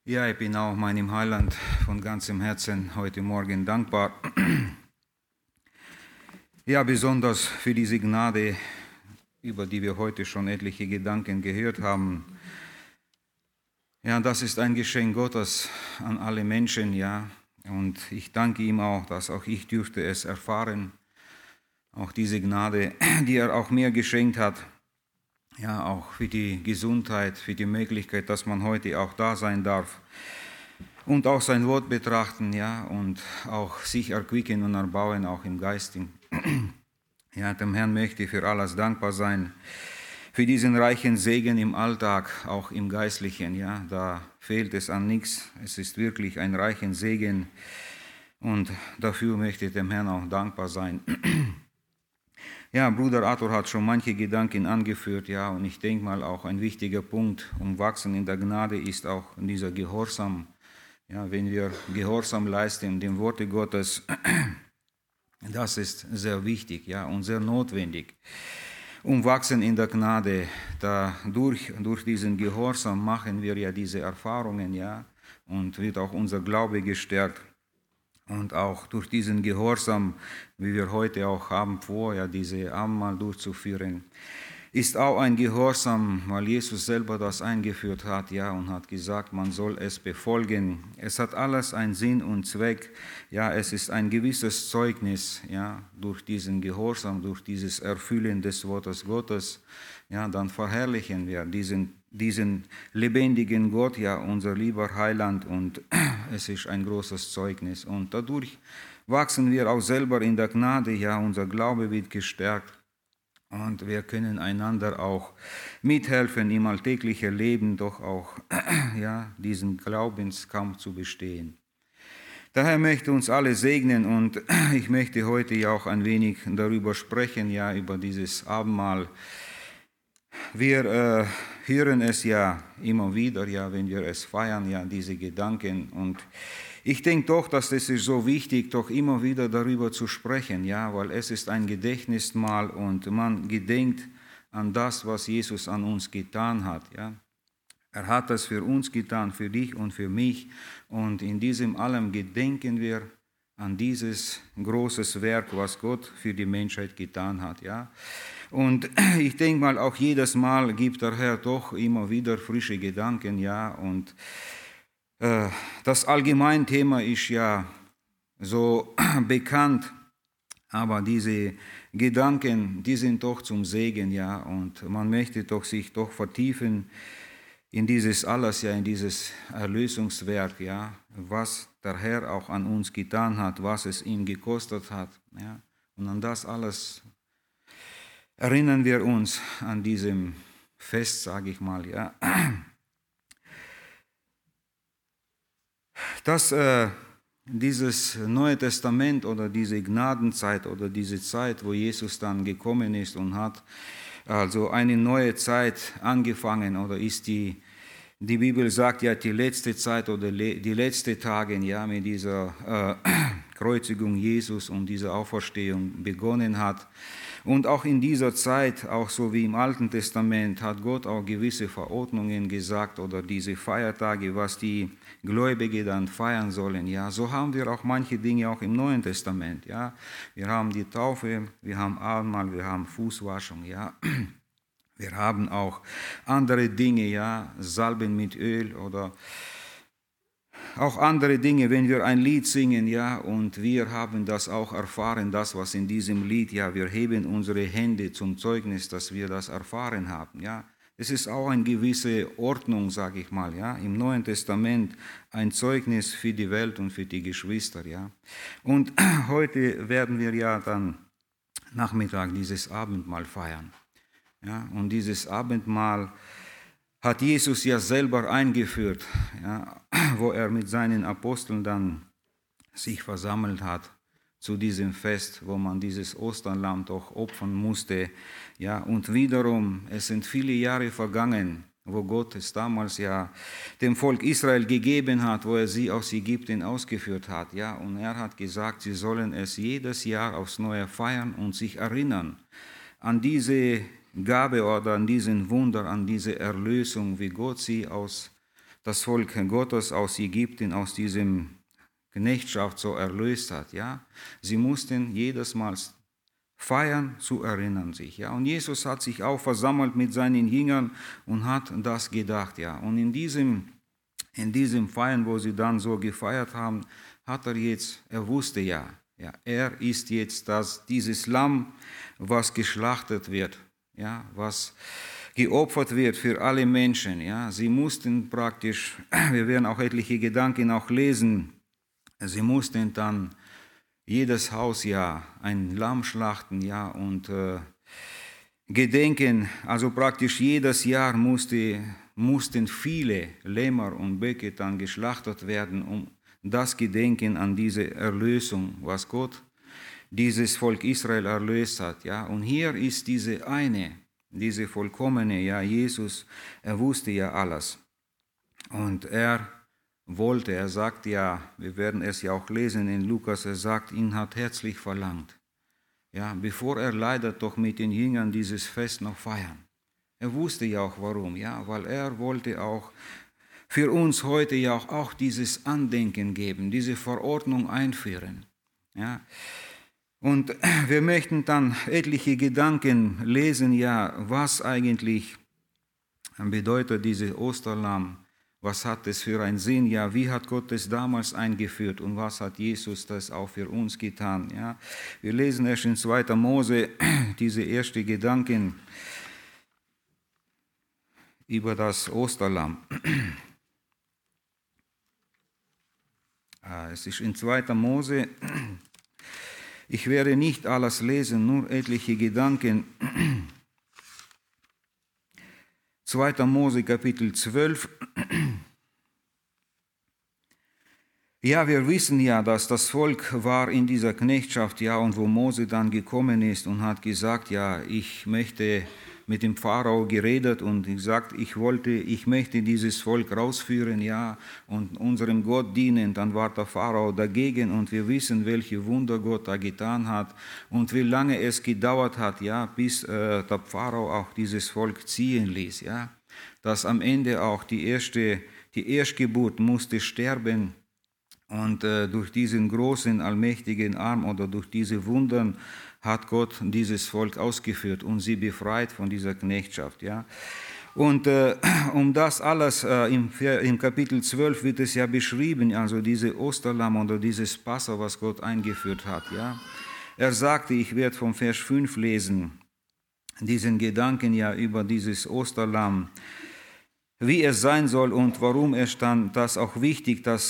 Ja, ich bin auch meinem Heiland von ganzem Herzen heute Morgen dankbar. Ja, besonders für diese Gnade, über die wir heute schon etliche Gedanken gehört haben. Ja, das ist ein Geschenk Gottes an alle Menschen, ja. Und ich danke ihm auch, dass auch ich dürfte es erfahren. Auch diese Gnade, die er auch mir geschenkt hat. Ja, auch für die Gesundheit, für die Möglichkeit, dass man heute auch da sein darf. Und auch sein Wort betrachten, ja, und auch sich erquicken und erbauen, auch im Geistigen. Ja, dem Herrn möchte ich für alles dankbar sein, für diesen reichen Segen im Alltag, auch im Geistlichen, ja, da fehlt es an nichts. Es ist wirklich ein reichen Segen und dafür möchte ich dem Herrn auch dankbar sein. Ja, Bruder Arthur hat schon manche Gedanken angeführt, ja, und ich denke mal auch ein wichtiger Punkt, um wachsen in der Gnade, ist auch dieser Gehorsam. Ja, wenn wir Gehorsam leisten dem Worte Gottes, das ist sehr wichtig, ja, und sehr notwendig. Um wachsen in der Gnade, durch diesen Gehorsam machen wir ja diese Erfahrungen, ja, und wird auch unser Glaube gestärkt. Und auch durch diesen Gehorsam, wie wir heute auch haben vor, ja, diese Abendmahl durchzuführen, ist auch ein Gehorsam, weil Jesus selber das eingeführt hat, ja, und hat gesagt, man soll es befolgen. Es hat alles einen Sinn und Zweck, ja, es ist ein gewisses Zeugnis, ja, durch diesen Gehorsam, durch dieses Erfüllen des Wortes Gottes, ja, dann verherrlichen wir diesen lebendigen Gott, ja, unser lieber Heiland, und es ist ein großes Zeugnis. Und dadurch wachsen wir auch selber in der Gnade, ja, unser Glaube wird gestärkt. Und wir können einander auch mithelfen, im alltäglichen Leben doch auch ja, diesen Glaubenskampf zu bestehen. Der Herr möchte uns alle segnen und ich möchte heute ja auch ein wenig darüber sprechen, ja, über dieses Abendmahl. Wir hören es ja immer wieder, ja, wenn wir es feiern, ja, diese Gedanken. Und ich denke doch, dass es ist so wichtig, doch immer wieder darüber zu sprechen, ja, weil es ist ein Gedächtnismahl und man gedenkt an das, was Jesus an uns getan hat, ja. Er hat das für uns getan, für dich und für mich. Und in diesem allem gedenken wir an dieses großes Werk, was Gott für die Menschheit getan hat, ja. Und ich denke mal, auch jedes Mal gibt der Herr doch immer wieder frische Gedanken, ja. Und das Allgemeinthema ist ja so bekannt, aber diese Gedanken, die sind doch zum Segen, ja. Und man möchte doch sich doch vertiefen in dieses alles, ja, in dieses Erlösungswerk, ja, was der Herr auch an uns getan hat, was es ihm gekostet hat, ja. Und an das alles erinnern wir uns an diesem Fest, sage ich mal, ja. Dass dieses Neue Testament oder diese Gnadenzeit oder diese Zeit, wo Jesus dann gekommen ist und hat also eine neue Zeit angefangen, oder ist die Bibel sagt ja die letzte Zeit oder die letzten Tage, ja, mit dieser Kreuzigung Jesus und dieser Auferstehung begonnen hat. Und auch in dieser Zeit, auch so wie im Alten Testament, hat Gott auch gewisse Verordnungen gesagt oder diese Feiertage, was die Gläubigen dann feiern sollen. Ja, so haben wir auch manche Dinge auch im Neuen Testament. Ja, wir haben die Taufe, wir haben Abendmahl, wir haben Fußwaschung. Ja, wir haben auch andere Dinge, ja, Salben mit Öl oder auch andere Dinge, wenn wir ein Lied singen, ja, und wir haben das auch erfahren, das, was in diesem Lied, ja, wir heben unsere Hände zum Zeugnis, dass wir das erfahren haben, ja. Es ist auch eine gewisse Ordnung, sage ich mal, ja, im Neuen Testament ein Zeugnis für die Welt und für die Geschwister, ja. Und heute werden wir ja dann Nachmittag dieses Abendmahl feiern, ja, und dieses Abendmahl hat Jesus ja selber eingeführt, ja, wo er mit seinen Aposteln dann sich versammelt hat zu diesem Fest, wo man dieses Osternlamm doch opfern musste. Ja, und wiederum, es sind viele Jahre vergangen, wo Gott es damals ja dem Volk Israel gegeben hat, wo er sie aus Ägypten ausgeführt hat. Ja, und er hat gesagt, sie sollen es jedes Jahr aufs Neue feiern und sich erinnern an diese Gabe oder an diesen Wunder, an diese Erlösung, wie Gott sie aus das Volk Gottes aus Ägypten, aus diesem Knechtschaft so erlöst hat. Ja? Sie mussten jedes Mal feiern, zu erinnern sich. Ja? Und Jesus hat sich auch versammelt mit seinen Jüngern und hat das gedacht. Ja? Und in diesem Feiern, wo sie dann so gefeiert haben, er wusste ja, er ist jetzt dieses Lamm, was geschlachtet wird, ja, was geopfert wird für alle Menschen. Ja. Sie mussten praktisch, wir werden auch etliche Gedanken auch lesen, sie mussten dann jedes Haus ein Lamm schlachten, und gedenken, also praktisch jedes Jahr mussten viele Lämmer und Böcke dann geschlachtet werden, um das Gedenken an diese Erlösung, was Gott dieses Volk Israel erlöst hat. Ja. Und hier ist diese vollkommene, Jesus, er wusste ja alles. Und er sagt wir werden es ja auch lesen in Lukas, er sagt, ihn hat herzlich verlangt. Ja, bevor er leidet, doch mit den Jüngern dieses Fest noch feiern. Er wusste ja auch warum, weil er wollte auch für uns heute ja auch dieses Andenken geben, diese Verordnung einführen. Ja. Und wir möchten dann etliche Gedanken lesen, was eigentlich bedeutet dieses Osterlamm, was hat es für einen Sinn, wie hat Gott es damals eingeführt und was hat Jesus das auch für uns getan. Ja. Wir lesen erst in 2. Mose diese ersten Gedanken über das Osterlamm. Es ist in 2. Mose, ich werde nicht alles lesen, nur etliche Gedanken. 2. Mose, Kapitel 12. Ja, wir wissen dass das Volk war in dieser Knechtschaft, und wo Mose dann gekommen ist und hat gesagt, ich möchte mit dem Pharao geredet und gesagt, ich möchte dieses Volk rausführen, und unserem Gott dienen. Dann war der Pharao dagegen und wir wissen, welche Wunder Gott da getan hat und wie lange es gedauert hat, bis der Pharao auch dieses Volk ziehen ließ, dass am Ende auch die Erstgeburt musste sterben. Und durch diesen großen, allmächtigen Arm oder durch diese Wundern hat Gott dieses Volk ausgeführt und sie befreit von dieser Knechtschaft. Und um das alles, im Kapitel 12 wird es beschrieben, also diese Osterlamm oder dieses Passa, was Gott eingeführt hat. Er sagte, ich werde vom Vers 5 lesen, diesen Gedanken über dieses Osterlamm, wie es sein soll und warum es dann das auch wichtig, dass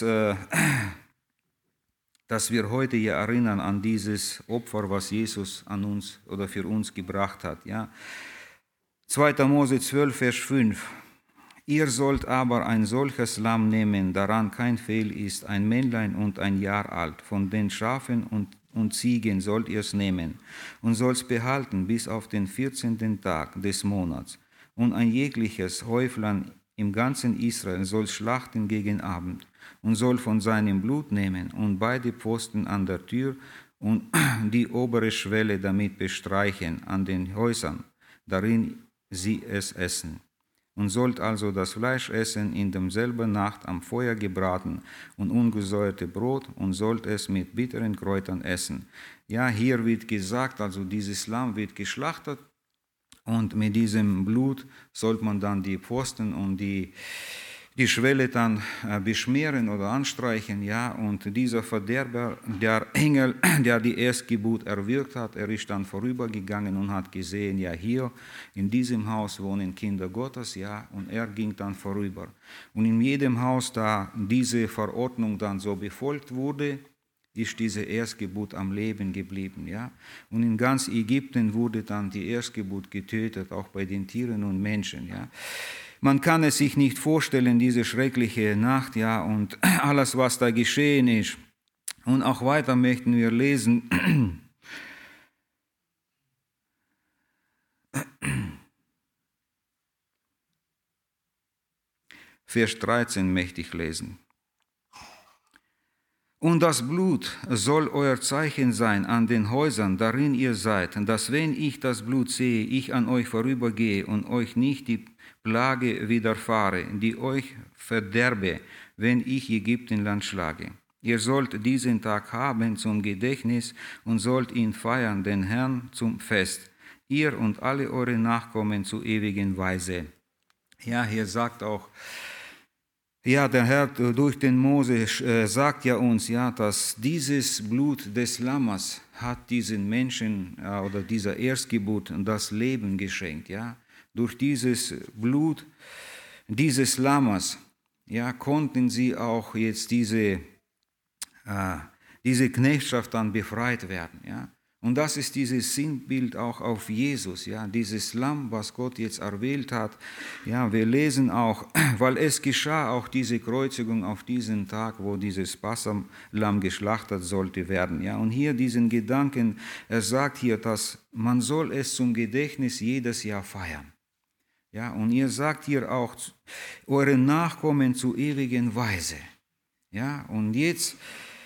wir heute erinnern an dieses Opfer, was Jesus an uns oder für uns gebracht hat. 2. Mose 12, Vers 5. Ihr sollt aber ein solches Lamm nehmen, daran kein Fehl ist, ein Männlein und ein Jahr alt. Von den Schafen und Ziegen sollt ihr es nehmen und sollt es behalten bis auf den 14. Tag des Monats. Und ein jegliches Häuflein im ganzen Israel soll schlachten gegen Abend und soll von seinem Blut nehmen und beide Pfosten an der Tür und die obere Schwelle damit bestreichen an den Häusern, darin sie es essen. Und sollt also das Fleisch essen in demselben Nacht am Feuer gebraten und ungesäuerte Brot und sollt es mit bitteren Kräutern essen. Hier wird gesagt, also dieses Lamm wird geschlachtet. Und mit diesem Blut sollte man dann die Pfosten und die Schwelle dann beschmieren oder anstreichen. Und dieser Verderber, der Engel, der die Erstgeburt erwirkt hat, er ist dann vorübergegangen und hat gesehen, hier in diesem Haus wohnen Kinder Gottes, und er ging dann vorüber. Und in jedem Haus, da diese Verordnung dann so befolgt wurde, ist diese Erstgeburt am Leben geblieben. Und in ganz Ägypten wurde dann die Erstgeburt getötet, auch bei den Tieren und Menschen. Man kann es sich nicht vorstellen, diese schreckliche Nacht, und alles, was da geschehen ist. Und auch weiter möchten wir lesen. Vers 13 möchte ich lesen. Und das Blut soll euer Zeichen sein an den Häusern, darin ihr seid, dass wenn ich das Blut sehe, ich an euch vorübergehe und euch nicht die Plage widerfahre, die euch verderbe, wenn ich Ägyptenland schlage. Ihr sollt diesen Tag haben zum Gedächtnis und sollt ihn feiern, den Herrn zum Fest, ihr und alle eure Nachkommen zu ewigen Weise. Ja, hier sagt auch, ja, der Herr durch den Mose sagt ja uns, ja, dass dieses Blut des Lammes hat diesen Menschen oder dieser Erstgeburt das Leben geschenkt, ja. Durch dieses Blut dieses Lammes, ja, konnten sie auch jetzt diese Knechtschaft dann befreit werden, ja. Und das ist dieses Sinnbild auch auf Jesus, ja, dieses Lamm, was Gott jetzt erwählt hat. Ja, wir lesen auch, weil es geschah auch diese Kreuzigung auf diesen Tag, wo dieses Passalamm geschlachtet sollte werden. Ja, und hier diesen Gedanken, er sagt hier, dass man soll es zum Gedächtnis jedes Jahr feiern. Ja, und ihr sagt hier auch, eure Nachkommen zu ewigen Weise. Ja, und jetzt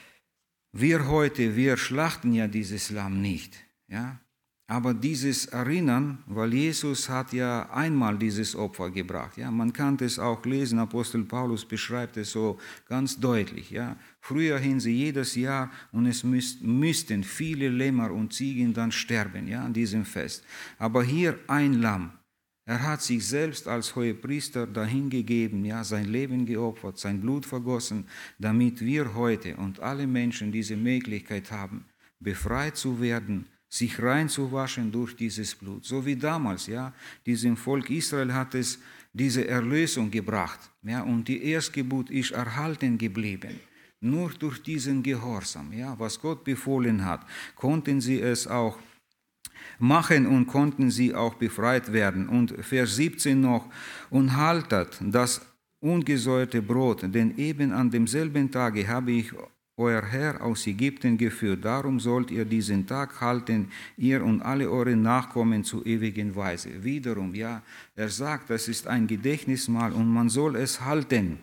wir schlachten ja dieses Lamm nicht, ja, aber dieses Erinnern, weil Jesus hat ja einmal dieses Opfer gebracht, ja, man kann es auch lesen, Apostel Paulus beschreibt es so ganz deutlich, ja, früher hin sie jedes Jahr und es müssten viele Lämmer und Ziegen dann sterben, ja, an diesem Fest, aber hier ein Lamm. Er hat sich selbst als Hohepriester dahingegeben, ja, sein Leben geopfert, sein Blut vergossen, damit wir heute und alle Menschen diese Möglichkeit haben, befreit zu werden, sich reinzuwaschen durch dieses Blut. So wie damals, ja, diesem Volk Israel hat es diese Erlösung gebracht, ja, und die Erstgeburt ist erhalten geblieben. Nur durch diesen Gehorsam, ja, was Gott befohlen hat, konnten sie es auch machen und konnten sie auch befreit werden. Und Vers 17 noch, und haltet das ungesäuerte Brot, denn eben an demselben Tage habe ich euer Herr aus Ägypten geführt. Darum sollt ihr diesen Tag halten, ihr und alle eure Nachkommen zu ewigen Weise. Wiederum, ja, er sagt, das ist ein Gedächtnismahl und man soll es halten.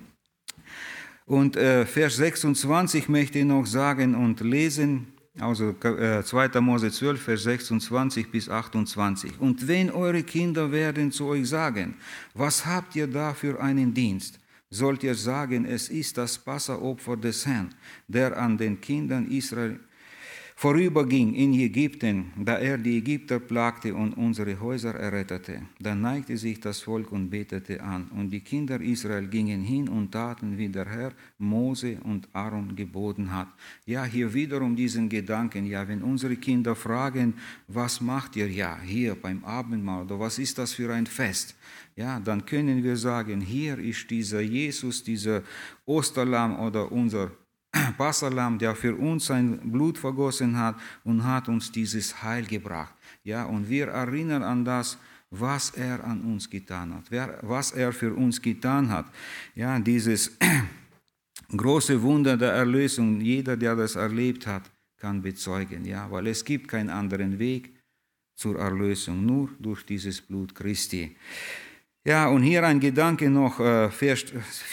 Und Vers 26 möchte ich noch sagen und lesen, also 2. Mose 12, Vers 26 bis 28. Und wenn eure Kinder werden zu euch sagen, was habt ihr da für einen Dienst? Sollt ihr sagen, es ist das Passaopfer des Herrn, der an den Kindern Israel vorüberging in Ägypten, da er die Ägypter plagte und unsere Häuser errettete. Da neigte sich das Volk und betete an. Und die Kinder Israel gingen hin und taten, wie der Herr Mose und Aaron geboten hat. Ja, hier wiederum diesen Gedanken, ja, wenn unsere Kinder fragen, was macht ihr ja hier beim Abendmahl oder was ist das für ein Fest? Ja, dann können wir sagen, hier ist dieser Jesus, dieser Osterlamm oder unser Passalam, der für uns sein Blut vergossen hat und hat uns dieses Heil gebracht. Ja, und wir erinnern an das, was er an uns getan hat, was er für uns getan hat. Ja, dieses große Wunder der Erlösung, jeder, der das erlebt hat, kann bezeugen. Ja, weil es gibt keinen anderen Weg zur Erlösung, nur durch dieses Blut Christi. Ja, und hier ein Gedanke noch, Vers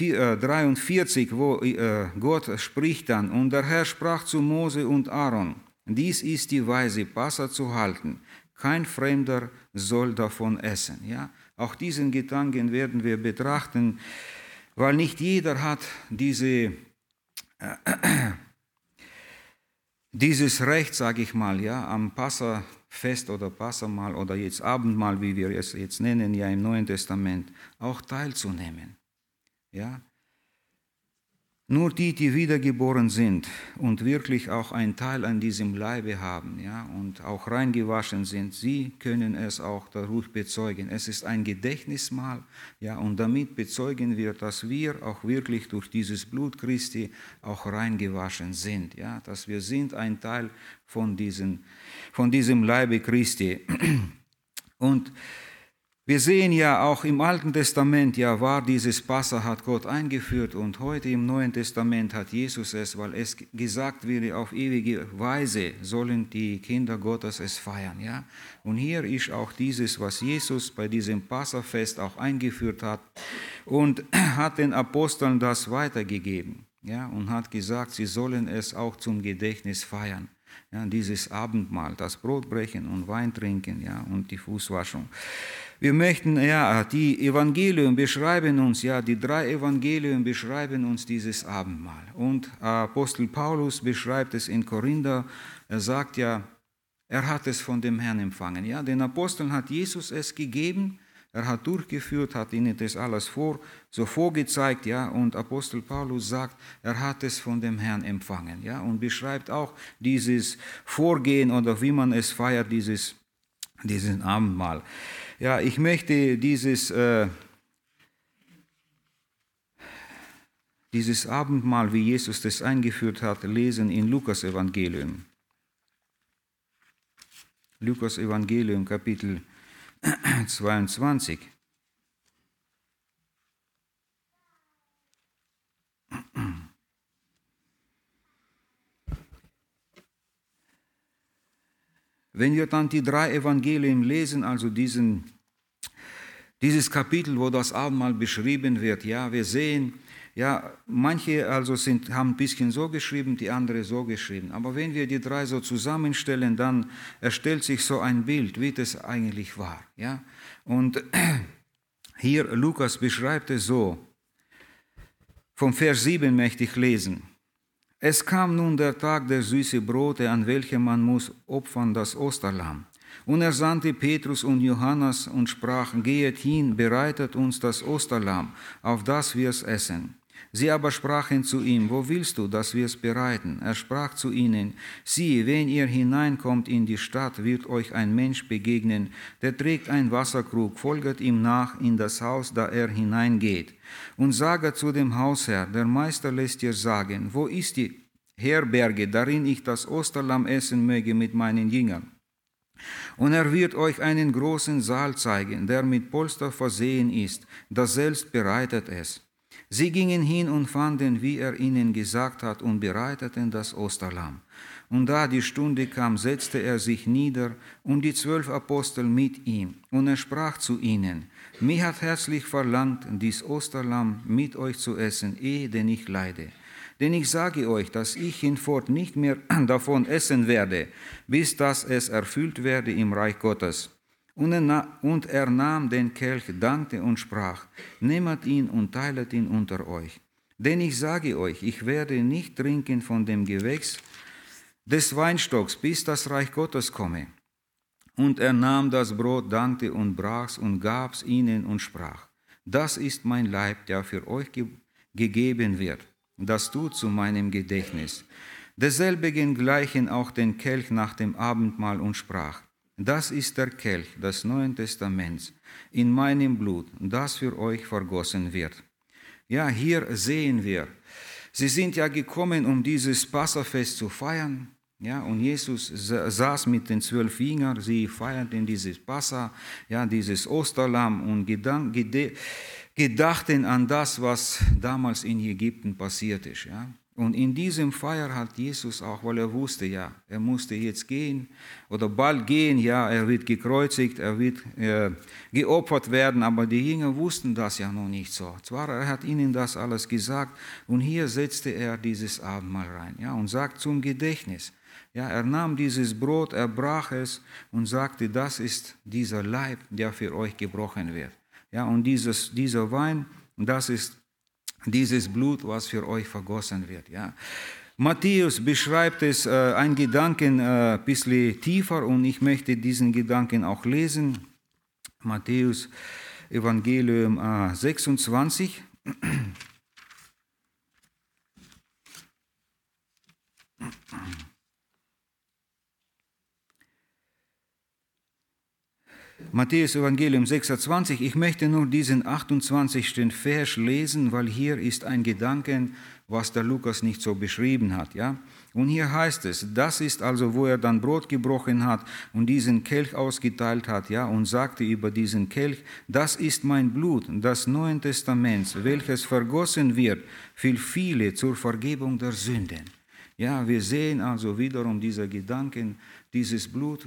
43, wo Gott spricht dann. Und der Herr sprach zu Mose und Aaron, dies ist die Weise, Passa zu halten. Kein Fremder soll davon essen. Ja, auch diesen Gedanken werden wir betrachten, weil nicht jeder hat dieses Recht, sage ich mal, ja, am Passafest oder Passamal oder jetzt Abendmahl, wie wir es jetzt nennen, ja im Neuen Testament, auch teilzunehmen. Ja? Nur die, die wiedergeboren sind und wirklich auch einen Teil an diesem Leibe haben, ja, und auch reingewaschen sind, sie können es auch dadurch bezeugen. Es ist ein Gedächtnismahl, ja, und damit bezeugen wir, dass wir auch wirklich durch dieses Blut Christi auch reingewaschen sind, ja, dass wir sind ein Teil von diesem Leibe Christi. Und wir sehen ja auch im Alten Testament, ja, war dieses Passa, hat Gott eingeführt und heute im Neuen Testament hat Jesus es, weil es gesagt wird, auf ewige Weise sollen die Kinder Gottes es feiern, ja. Und hier ist auch dieses, was Jesus bei diesem Passafest auch eingeführt hat und hat den Aposteln das weitergegeben, ja, und hat gesagt, sie sollen es auch zum Gedächtnis feiern. Ja, dieses Abendmahl, das Brotbrechen und Wein trinken, ja, und die Fußwaschung. Wir möchten, die Evangelien beschreiben uns, die 3 Evangelien beschreiben uns dieses Abendmahl. Und Apostel Paulus beschreibt es in Korinther, er sagt er hat es von dem Herrn empfangen. Ja, den Aposteln hat Jesus es gegeben, er hat durchgeführt, hat ihnen das alles vorgezeigt, und Apostel Paulus sagt, er hat es von dem Herrn empfangen, und beschreibt auch dieses Vorgehen oder wie man es feiert, diesen Abendmahl. Ja, ich möchte dieses Abendmahl, wie Jesus das eingeführt hat, lesen in Lukas Evangelium. Lukas Evangelium, Kapitel 22. Wenn wir dann die 3 Evangelien lesen, also dieses Kapitel, wo das Abendmahl beschrieben wird, wir sehen, manche haben ein bisschen so geschrieben, die andere so geschrieben. Aber wenn wir die 3 so zusammenstellen, dann erstellt sich so ein Bild, wie das eigentlich war. Ja? Und hier Lukas beschreibt es so. Vom Vers 7 möchte ich lesen. Es kam nun der Tag der süßen Brote, an welchem man muss opfern das Osterlamm. Und er sandte Petrus und Johannes und sprach, gehet hin, bereitet uns das Osterlamm, auf das wir es essen. Sie aber sprachen zu ihm, wo willst du, dass wir es bereiten? Er sprach zu ihnen, siehe, wenn ihr hineinkommt in die Stadt, wird euch ein Mensch begegnen, der trägt einen Wasserkrug, folget ihm nach in das Haus, da er hineingeht. Und sage zu dem Hausherr, der Meister lässt dir sagen, wo ist die Herberge, darin ich das Osterlamm essen möge mit meinen Jüngern? Und er wird euch einen großen Saal zeigen, der mit Polster versehen ist, daselbst bereitet es. Sie gingen hin und fanden, wie er ihnen gesagt hat, und bereiteten das Osterlamm. Und da die Stunde kam, setzte er sich nieder und die 12 Apostel mit ihm. Und er sprach zu ihnen, mir hat herzlich verlangt, dies Osterlamm mit euch zu essen, ehe denn ich leide. Denn ich sage euch, dass ich hinfort nicht mehr davon essen werde, bis dass es erfüllt werde im Reich Gottes. Und er nahm den Kelch, dankte und sprach, nehmet ihn und teilet ihn unter euch. Denn ich sage euch, ich werde nicht trinken von dem Gewächs des Weinstocks, bis das Reich Gottes komme. Und er nahm das Brot, dankte und brach's und gab's ihnen und sprach, das ist mein Leib, der für euch gegeben wird. Das tut zu meinem Gedächtnis. Desselbigen gleichen auch den Kelch nach dem Abendmahl und sprach, das ist der Kelch des Neuen Testaments in meinem Blut, das für euch vergossen wird. Ja, hier sehen wir, sie sind ja gekommen, um dieses Passafest zu feiern. Ja, und Jesus saß mit den 12 Jüngern, sie feierten dieses Passa, dieses Osterlamm und gedachten an das, was damals in Ägypten passiert ist. Ja. Und in diesem Feier hat Jesus auch, weil er wusste, er musste jetzt gehen oder bald gehen, er wird gekreuzigt, er wird geopfert werden, aber die Jünger wussten das ja noch nicht so. Zwar, er hat ihnen das alles gesagt und hier setzte er dieses Abendmahl rein, und sagt zum Gedächtnis. Ja, er nahm dieses Brot, er brach es und sagte, das ist dieser Leib, der für euch gebrochen wird. Ja, und dieser Wein, das ist dieses Blut, was für euch vergossen wird. Ja. Matthäus beschreibt es einen Gedanken ein bisschen tiefer und ich möchte diesen Gedanken auch lesen. Matthäus Evangelium 26. Matthäus Evangelium 26, ich möchte nur diesen 28. Vers lesen, weil hier ist ein Gedanken, was der Lukas nicht so beschrieben hat. Ja? Und hier heißt es, das ist also, wo er dann Brot gebrochen hat und diesen Kelch ausgeteilt hat, und sagte über diesen Kelch, das ist mein Blut, das Neuen Testaments, welches vergossen wird für viele zur Vergebung der Sünden. Ja, wir sehen also wiederum diese Gedanken, dieses Blut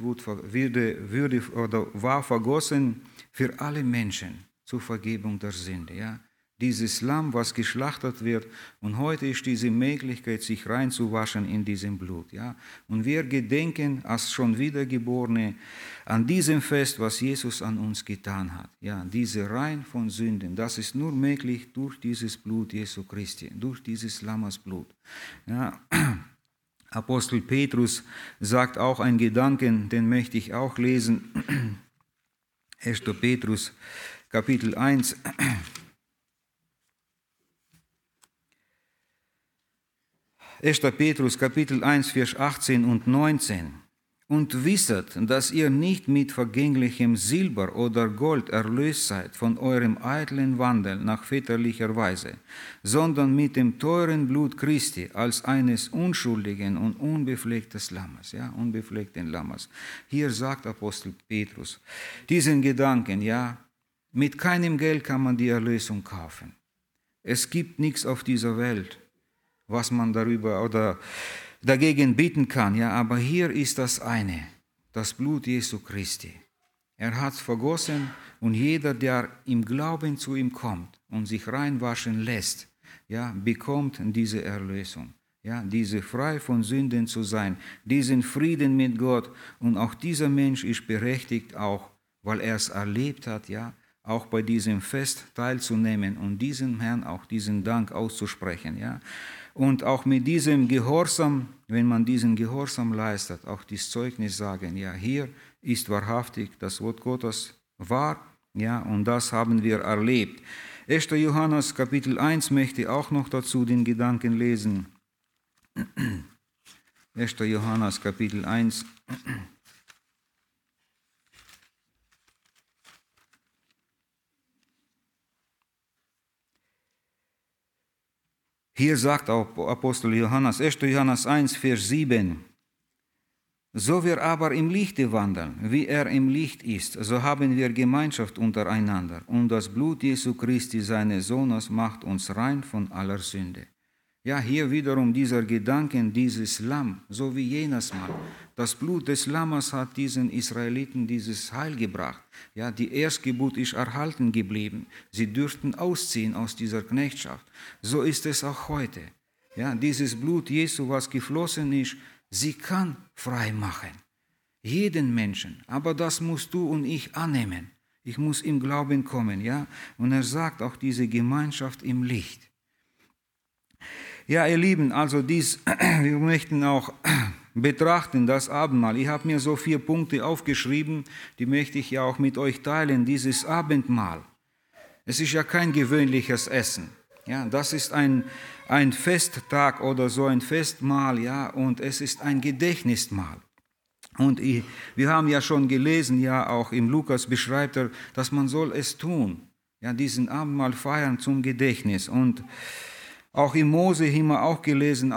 war vergossen für alle Menschen zur Vergebung der Sünde. Ja. Dieses Lamm, was geschlachtet wird. Und heute ist diese Möglichkeit, sich reinzuwaschen in diesem Blut. Ja? Und wir gedenken als schon Wiedergeborene an diesem Fest, was Jesus an uns getan hat. Ja, diese Rein von Sünden, das ist nur möglich durch dieses Blut Jesu Christi, durch dieses Lammesblut. Ja. Apostel Petrus sagt auch einen Gedanken, den möchte ich auch lesen. 1. Petrus, Kapitel 1. 1. Petrus, Kapitel 1, Vers 18 und 19. Und wisset, dass ihr nicht mit vergänglichem Silber oder Gold erlöst seid von eurem eitlen Wandel nach väterlicher Weise, sondern mit dem teuren Blut Christi als eines unschuldigen und unbefleckten Lammes. Ja, unbefleckten Lammes. Hier sagt Apostel Petrus diesen Gedanken, ja, mit keinem Geld kann man die Erlösung kaufen. Es gibt nichts auf dieser Welt, was man darüber oder dagegen bieten kann. Ja, aber hier ist das eine, das Blut Jesu Christi. Er hat es vergossen und jeder, der im Glauben zu ihm kommt und sich reinwaschen lässt, ja, bekommt diese Erlösung. Ja, diese frei von Sünden zu sein, diesen Frieden mit Gott. Und auch dieser Mensch ist berechtigt, auch weil er es erlebt hat, ja, auch bei diesem Fest teilzunehmen und diesem Herrn auch diesen Dank auszusprechen. Ja. Und auch mit diesem Gehorsam, wenn man diesen Gehorsam leistet, auch das Zeugnis sagen, ja, hier ist wahrhaftig das Wort Gottes wahr, ja, und das haben wir erlebt. 1. Johannes Kapitel 1 möchte ich auch noch dazu den Gedanken lesen. 1. Johannes Kapitel 1. Hier sagt auch Apostel Johannes, 1. Johannes 1, Vers 7, so wir aber im Lichte wandeln, wie er im Licht ist, so haben wir Gemeinschaft untereinander. Und das Blut Jesu Christi, seines Sohnes, macht uns rein von aller Sünde. Ja, hier wiederum dieser Gedanken, dieses Lamm, so wie jenes Mal. Das Blut des Lammes hat diesen Israeliten dieses Heil gebracht. Ja, die Erstgeburt ist erhalten geblieben. Sie dürften ausziehen aus dieser Knechtschaft. So ist es auch heute. Ja, dieses Blut Jesu, was geflossen ist, sie kann frei machen. Jeden Menschen. Aber das musst du und ich annehmen. Ich muss im Glauben kommen. Ja, und er sagt auch diese Gemeinschaft im Licht. Ja, ihr Lieben, also wir möchten auch betrachten das Abendmahl. Ich habe mir so 4 Punkte aufgeschrieben, die möchte ich ja auch mit euch teilen. Dieses Abendmahl. Es ist ja kein gewöhnliches Essen. Ja, das ist ein Festtag oder so ein Festmahl, ja, und es ist ein Gedächtnismahl. Und wir haben ja schon gelesen, ja, auch im Lukas beschreibt er, dass man soll es tun, ja, diesen Abendmahl feiern zum Gedächtnis. Und auch im Mose haben wir auch gelesen,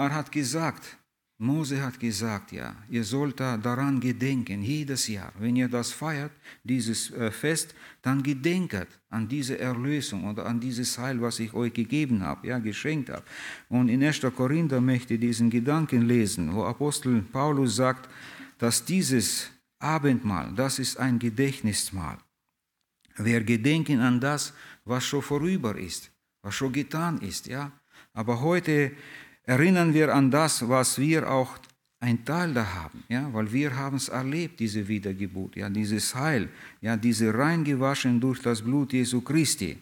Mose hat gesagt, ja, ihr sollt daran gedenken, jedes Jahr, wenn ihr das feiert, dieses Fest, dann gedenket an diese Erlösung oder an dieses Heil, was ich euch gegeben habe, ja, geschenkt habe. Und in 1. Korinther möchte ich diesen Gedanken lesen, wo Apostel Paulus sagt, dass dieses Abendmahl, das ist ein Gedächtnismahl. Wir gedenken an das, was schon vorüber ist, was schon getan ist, ja. Aber heute erinnern wir an das, was wir auch ein Teil da haben, ja, weil wir haben es erlebt, diese Wiedergeburt, ja, dieses Heil, ja, diese reingewaschen durch das Blut Jesu Christi.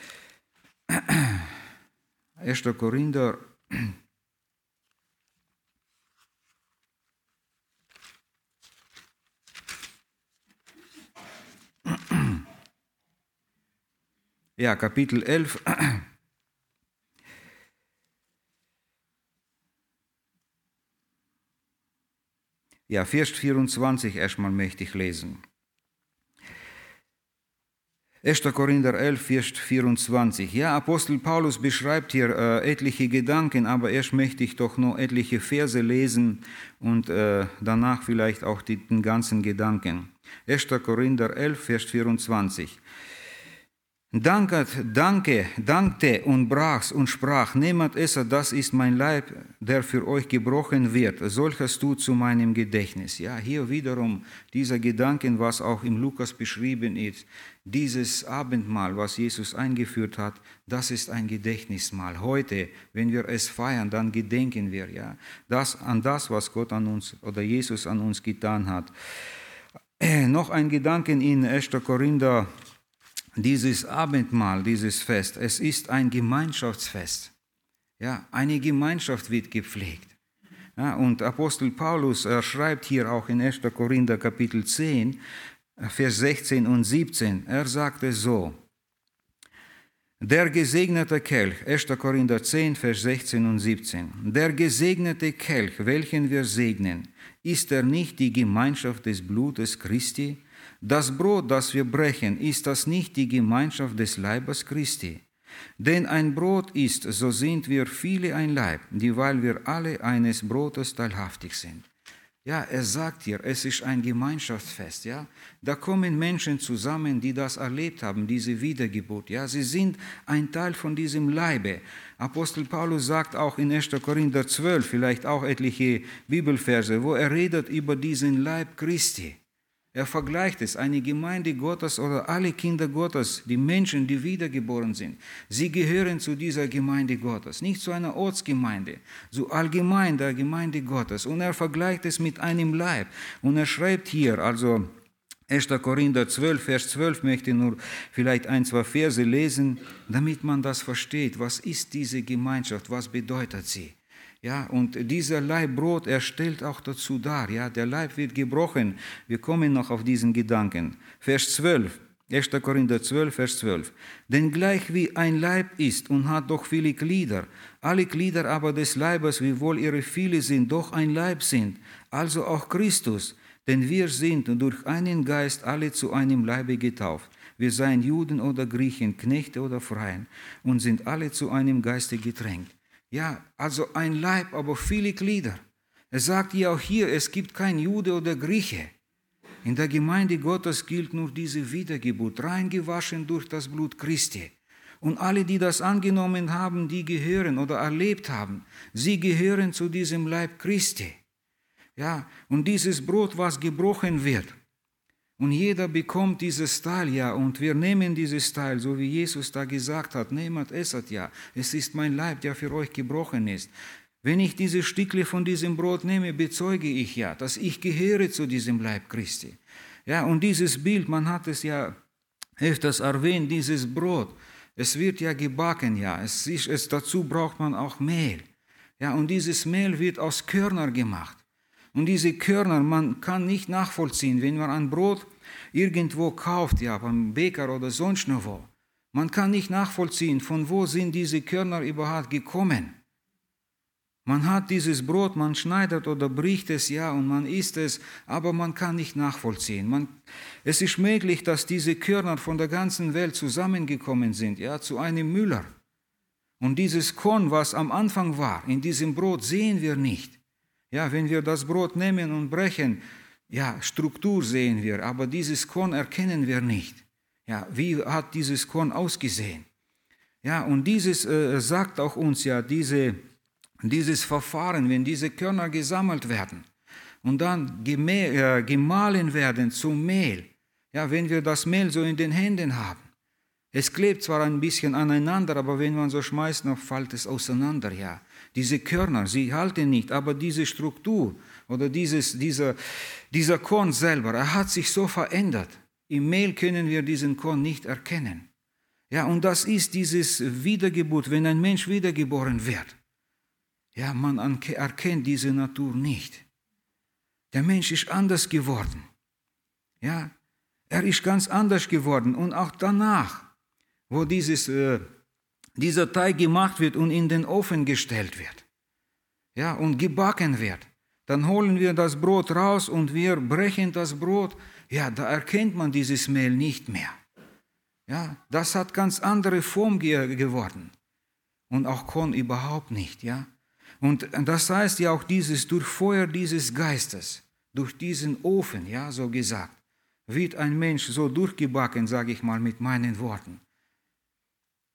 1. Korinther ja, Kapitel 11. Ja, Vers 24 erstmal möchte ich lesen. 1. Korinther 11, Vers 24. Ja, Apostel Paulus beschreibt hier etliche Gedanken, aber erst möchte ich doch noch etliche Verse lesen und danach vielleicht auch den ganzen Gedanken. 1. Korinther 11, Vers 24. dankte und brach's und sprach, nehmet esset, das ist mein Leib, der für euch gebrochen wird, solches tut zu meinem Gedächtnis. Ja, hier wiederum dieser Gedanken, was auch im Lukas beschrieben ist, dieses Abendmahl, was Jesus eingeführt hat, das ist ein Gedächtnismahl. Heute, wenn wir es feiern, dann gedenken wir ja an das, was Gott an uns oder Jesus an uns getan hat. Noch ein Gedanken in 1. Korinther. Dieses Abendmahl, dieses Fest, es ist ein Gemeinschaftsfest. Ja, eine Gemeinschaft wird gepflegt. Ja, und Apostel Paulus schreibt hier auch in 1. Korinther Kapitel 10, Vers 16 und 17, er sagte so, der gesegnete Kelch, 1. Korinther 10, Vers 16 und 17, der gesegnete Kelch, welchen wir segnen, ist er nicht die Gemeinschaft des Blutes Christi? Das Brot, das wir brechen, ist das nicht die Gemeinschaft des Leibes Christi? Denn ein Brot ist, so sind wir viele ein Leib, dieweil wir alle eines Brotes teilhaftig sind. Ja, er sagt hier, es ist ein Gemeinschaftsfest. Ja? Da kommen Menschen zusammen, die das erlebt haben, diese Wiedergeburt. Ja? Sie sind ein Teil von diesem Leibe. Apostel Paulus sagt auch in 1. Korinther 12, vielleicht auch etliche Bibelverse, wo er redet über diesen Leib Christi. Er vergleicht es, eine Gemeinde Gottes oder alle Kinder Gottes, die Menschen, die wiedergeboren sind. Sie gehören zu dieser Gemeinde Gottes, nicht zu einer Ortsgemeinde, so allgemein der Gemeinde Gottes. Und er vergleicht es mit einem Leib. Und er schreibt hier, also 1. Korinther 12, Vers 12, möchte nur vielleicht ein, zwei Verse lesen, damit man das versteht. Was ist diese Gemeinschaft? Was bedeutet sie? Ja, und dieser Leib Brot, er stellt auch dazu dar, ja, der Leib wird gebrochen. Wir kommen noch auf diesen Gedanken. Vers 12, 1. Korinther 12, Vers 12. Denn gleich wie ein Leib ist und hat doch viele Glieder, alle Glieder aber des Leibes, wiewohl ihre viele sind, doch ein Leib sind, also auch Christus. Denn wir sind durch einen Geist alle zu einem Leibe getauft. Wir seien Juden oder Griechen, Knechte oder Freien und sind alle zu einem Geiste getränkt. Ja, also ein Leib, aber viele Glieder. Er sagt ja auch hier, es gibt kein Jude oder Grieche. In der Gemeinde Gottes gilt nur diese Wiedergeburt, reingewaschen durch das Blut Christi. Und alle, die das angenommen haben, die gehören oder erlebt haben, sie gehören zu diesem Leib Christi. Ja, und dieses Brot, was gebrochen wird, und jeder bekommt dieses Teil, ja, und wir nehmen dieses Teil, so wie Jesus da gesagt hat, nehmt, esset, ja, es ist mein Leib, der für euch gebrochen ist. Wenn ich diese Stückle von diesem Brot nehme, bezeuge ich ja, dass ich gehöre zu diesem Leib Christi. Ja, und dieses Bild, man hat es ja öfters erwähnt, dieses Brot, es wird ja gebacken, ja, dazu braucht man auch Mehl. Ja, und dieses Mehl wird aus Körner gemacht. Und diese Körner, man kann nicht nachvollziehen, wenn man ein Brot irgendwo kauft, ja, beim Bäcker oder sonst noch wo. Man kann nicht nachvollziehen, von wo sind diese Körner überhaupt gekommen. Man hat dieses Brot, man schneidet oder bricht es, ja, und man isst es, aber man kann nicht nachvollziehen. Es ist möglich, dass diese Körner von der ganzen Welt zusammengekommen sind, ja, zu einem Müller. Und dieses Korn, was am Anfang war, in diesem Brot sehen wir nicht. Ja, wenn wir das Brot nehmen und brechen, ja, Struktur sehen wir, aber dieses Korn erkennen wir nicht. Ja, wie hat dieses Korn ausgesehen? Ja, und dieses sagt auch uns ja, dieses Verfahren, wenn diese Körner gesammelt werden und dann gemahlen werden zum Mehl. Ja, wenn wir das Mehl so in den Händen haben. Es klebt zwar ein bisschen aneinander, aber wenn man so schmeißt, noch fällt es auseinander, ja. Diese Körner, sie halten nicht, aber diese Struktur oder dieser Korn selber, er hat sich so verändert. Im Mehl können wir diesen Korn nicht erkennen. Ja, und das ist dieses Wiedergeburt, wenn ein Mensch wiedergeboren wird. Ja, man erkennt diese Natur nicht. Der Mensch ist anders geworden. Ja, er ist ganz anders geworden. Und auch danach, wo dieser Teig gemacht wird und in den Ofen gestellt wird, ja, und gebacken wird, dann holen wir das Brot raus und wir brechen das Brot. Ja, da erkennt man dieses Mehl nicht mehr. Ja, das hat ganz andere Form geworden. Und auch Korn überhaupt nicht, ja. Und das heißt ja auch durch Feuer dieses Geistes, durch diesen Ofen, ja, so gesagt, wird ein Mensch so durchgebacken, sage ich mal mit meinen Worten.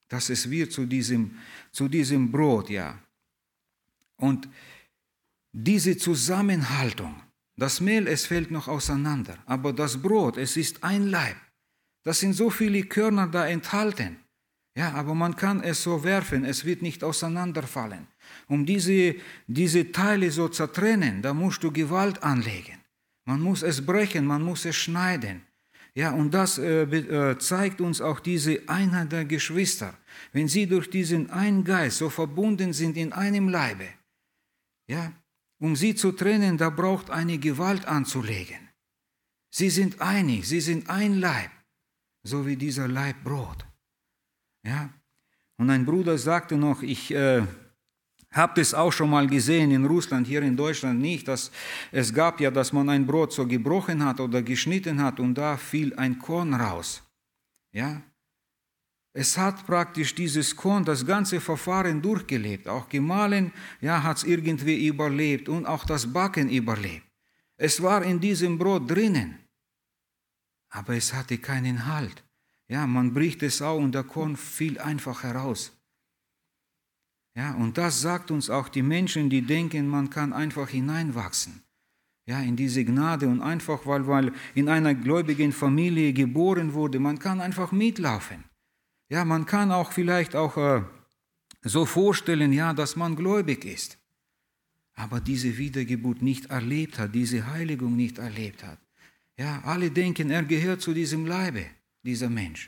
dass es wird zu diesem Brot, ja. Und diese Zusammenhaltung, das Mehl, es fällt noch auseinander, aber das Brot, es ist ein Leib. Das sind so viele Körner da enthalten. Ja, aber man kann es so werfen, es wird nicht auseinanderfallen. Um diese Teile so zu trennen, da musst du Gewalt anlegen. Man muss es brechen, man muss es schneiden. Ja, und das zeigt uns auch diese Einheit der Geschwister. Wenn sie durch diesen einen Geist so verbunden sind in einem Leibe, ja, um sie zu trennen, da braucht eine Gewalt anzulegen. Sie sind einig, sie sind ein Leib, so wie dieser Leib Brot. Ja, und ein Bruder sagte noch, ich habe das auch schon mal gesehen in Russland, hier in Deutschland nicht, dass es gab ja, dass man ein Brot so gebrochen hat oder geschnitten hat und da fiel ein Korn raus. Ja, es hat praktisch dieses Korn das ganze Verfahren durchgelebt, auch gemahlen, ja, hat es irgendwie überlebt und auch das Backen überlebt. Es war in diesem Brot drinnen, aber es hatte keinen Halt. Ja, man bricht es auf und der Korn fiel einfach heraus. Ja, und das sagt uns auch die Menschen, die denken, man kann einfach hineinwachsen. Ja, in diese Gnade und einfach, weil in einer gläubigen Familie geboren wurde, man kann einfach mitlaufen. Ja, man kann auch vielleicht auch so vorstellen, ja, dass man gläubig ist, aber diese Wiedergeburt nicht erlebt hat, diese Heiligung nicht erlebt hat. Ja, alle denken, er gehört zu diesem Leibe, dieser Mensch.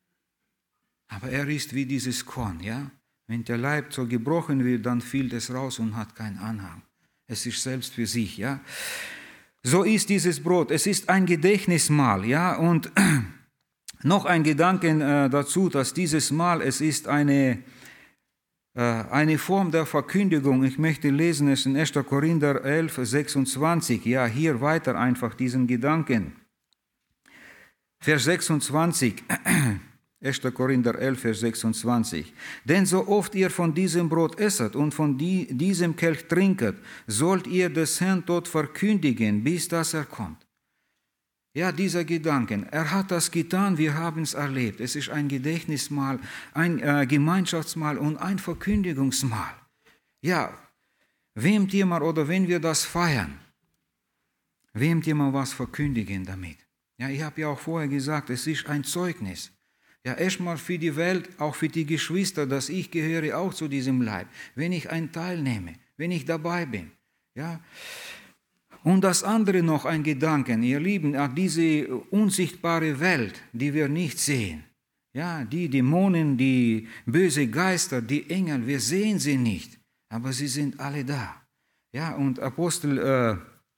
Aber er ist wie dieses Korn, ja. Wenn der Leib so gebrochen wird, dann fällt es raus und hat keinen Anhang. Es ist selbst für sich, ja. So ist dieses Brot. Es ist ein Gedächtnismahl, ja. Und noch ein Gedanken dazu, dass dieses Mahl, es ist eine Form der Verkündigung. Ich möchte lesen es in 1. Korinther 11, 26. Ja, hier weiter einfach diesen Gedanken. Vers 26. 1. Korinther 11, Vers 26. Denn so oft ihr von diesem Brot esset und von diesem Kelch trinket, sollt ihr des Herrn Tod verkündigen, bis dass er kommt. Ja, dieser Gedanken, er hat das getan, wir haben es erlebt. Es ist ein Gedächtnismahl, ein Gemeinschaftsmahl und ein Verkündigungsmahl. Ja, wem dir mal, oder wenn wir das feiern, wem dir mal was verkündigen damit. Ja, ich habe ja auch vorher gesagt, es ist ein Zeugnis. Ja, erstmal für die Welt, auch für die Geschwister, dass ich gehöre auch zu diesem Leib, wenn ich einen teilnehme, wenn ich dabei bin. Ja. Und das andere noch ein Gedanken, ihr Lieben, diese unsichtbare Welt, die wir nicht sehen. Ja, die Dämonen, die böse Geister, die Engel, wir sehen sie nicht, aber sie sind alle da. Ja, und Apostel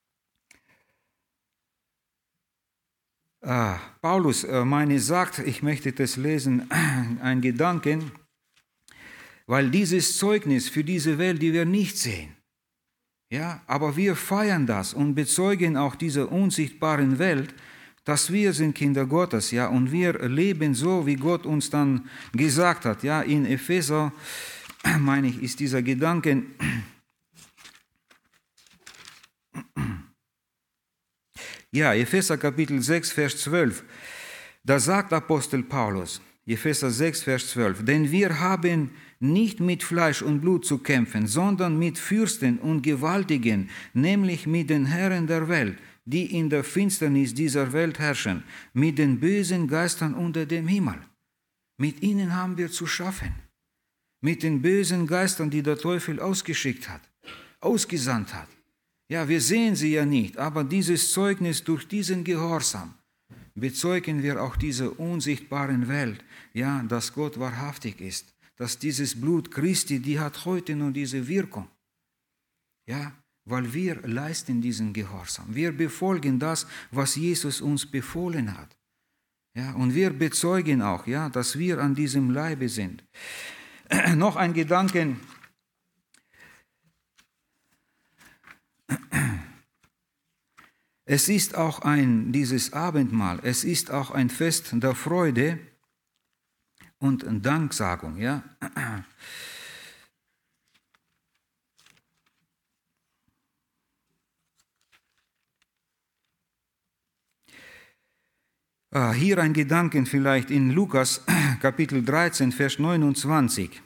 Paulus, sagt, ich möchte das lesen, ein Gedanken, weil dieses Zeugnis für diese Welt, die wir nicht sehen, ja, aber wir feiern das und bezeugen auch dieser unsichtbaren Welt, dass wir sind Kinder Gottes, ja, und wir leben so, wie Gott uns dann gesagt hat, ja, in Epheser, meine ich, ist dieser Gedanken. Ja, Epheser Kapitel 6, Vers 12, da sagt Apostel Paulus, Epheser 6, Vers 12, denn wir haben nicht mit Fleisch und Blut zu kämpfen, sondern mit Fürsten und Gewaltigen, nämlich mit den Herren der Welt, die in der Finsternis dieser Welt herrschen, mit den bösen Geistern unter dem Himmel. Mit ihnen haben wir zu schaffen, mit den bösen Geistern, die der Teufel ausgeschickt hat, ausgesandt hat. Ja, wir sehen sie ja nicht, aber dieses Zeugnis durch diesen Gehorsam bezeugen wir auch dieser unsichtbaren Welt, ja, dass Gott wahrhaftig ist, dass dieses Blut Christi, die hat heute noch diese Wirkung, ja, weil wir leisten diesen Gehorsam, wir befolgen das, was Jesus uns befohlen hat, ja, und wir bezeugen auch, ja, dass wir an diesem Leibe sind. Noch ein Gedanken. Es ist auch dieses Abendmahl, es ist auch ein Fest der Freude und Danksagung, ja. Hier ein Gedanken vielleicht in Lukas Kapitel 13, Vers 29.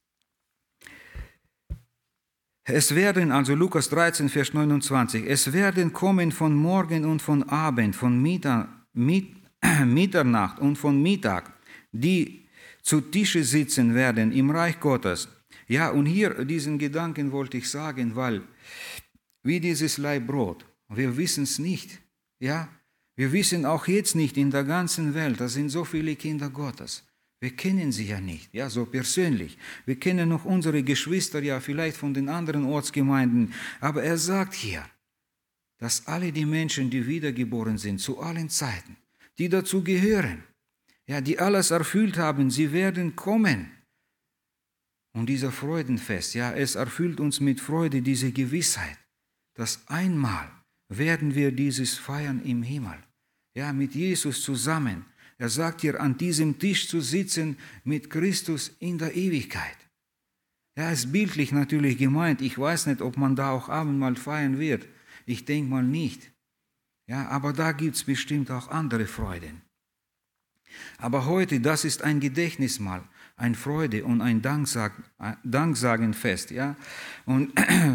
Es werden, also Lukas 13, Vers 29, es werden kommen von Morgen und von Abend, von Mitternacht und von Mittag, die zu Tische sitzen werden im Reich Gottes. Ja, und hier diesen Gedanken wollte ich sagen, weil wie dieses Laib Brot, wir wissen es nicht. Ja, wir wissen auch jetzt nicht in der ganzen Welt, da sind so viele Kinder Gottes. Wir kennen sie ja nicht, ja, so persönlich. Wir kennen noch unsere Geschwister, ja, vielleicht von den anderen Ortsgemeinden. Aber er sagt hier, dass alle die Menschen, die wiedergeboren sind, zu allen Zeiten, die dazu gehören, ja, die alles erfüllt haben, sie werden kommen. Und dieser Freudenfest, ja, es erfüllt uns mit Freude diese Gewissheit, dass einmal werden wir dieses feiern im Himmel, ja, mit Jesus zusammen. Er sagt hier, an diesem Tisch zu sitzen mit Christus in der Ewigkeit. Ja, ist bildlich natürlich gemeint. Ich weiß nicht, ob man da auch Abendmahl feiern wird. Ich denke mal nicht. Ja, aber da gibt es bestimmt auch andere Freuden. Aber heute, das ist ein Gedächtnismahl, ein Freude und ein Danksagenfest. Ja? Und